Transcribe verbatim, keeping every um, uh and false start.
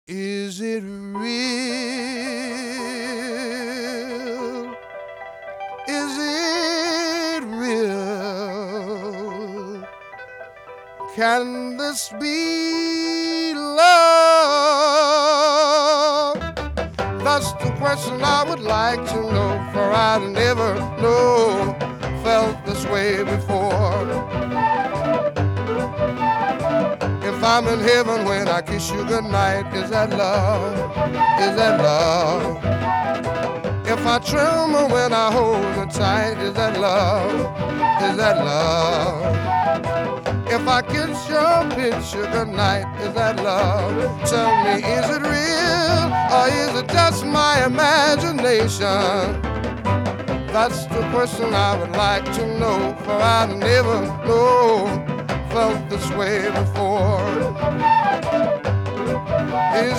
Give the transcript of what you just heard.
Is it real? Is it real? Can this be love? That's the question I would like to know, for I never know felt this way before. If I'm in heaven when I kiss you goodnight, is that love? Is that love? If I tremble when I hold her tight, is that love? Is that love? If I kiss your picture goodnight, is that love? Tell me, is it real or is it just my imagination? That's the question I would like to know, for I never know felt this way before. Is